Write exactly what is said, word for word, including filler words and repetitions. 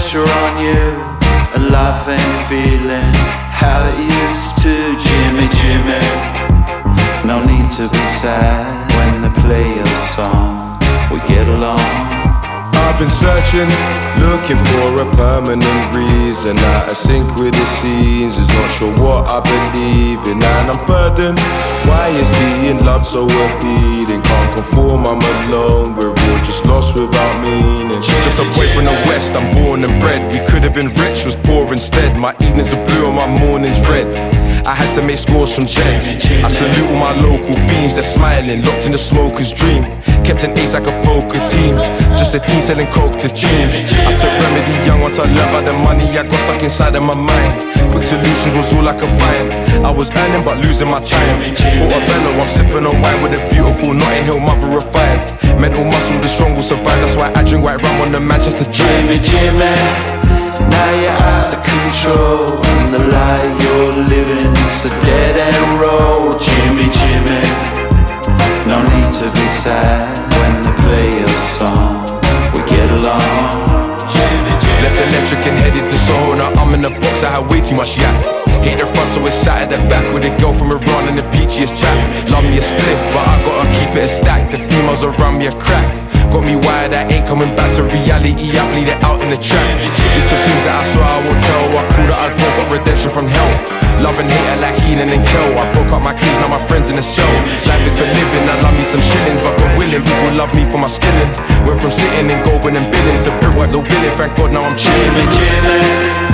pressure on you, and life ain't feeling how it used to. Jimmy, Jimmy, no need to be sad when they play your song. We get along. I've been searching, looking for a permanent reason. Out of sync with the scenes, is not sure what I believe in. And I'm burdened, why is being loved so appealing? Can't conform, I'm alone, we're all just lost without meaning. Just a boy from the west, I'm born and bred. We could have been rich, was poor instead. My evenings are blue and my mornings red. I had to make scores from jets. I salute all my local fiends, they're smiling, locked in the smoker's dream. Kept an ace like a poker team, just a team selling coke to teens. I took remedy young once I learned about the money I got stuck inside of my mind. Quick solutions was all I could find. I was earning but losing my time. Portobello, I'm sipping on wine with a beautiful Notting Hill mother of five. Mental muscle, the strong will survive. That's why I drink white rum on the Manchester Drive. Jimmy, Jimmy, now you're out of control, and the lie you're living is a dead end road. Jimmy, Jimmy, no need to be sad when they play your song. We get along. Jimmy, Jimmy. Left electric and headed to Soho. Now I'm in the box, I had way too much yak. Hit the front so it's sat at the back with a girl from Iran and the peachiest chap. Love me a spliff, but I gotta keep it a stack. The females around me a crack. Got me wired, I ain't coming back to reality. I bleed it out in the track. Did some things that I swear I won't tell. I cool that I broke, got redemption from hell. Love and hate like Heenan and Kel. I broke up my cage, now my friends in the cell. Life is for living, I love me some shillings, but God willing, people love me for my skilling. Went from sitting and going and billing to brickwork, no billing. Thank God now I'm chilling. Jimmy, Jimmy,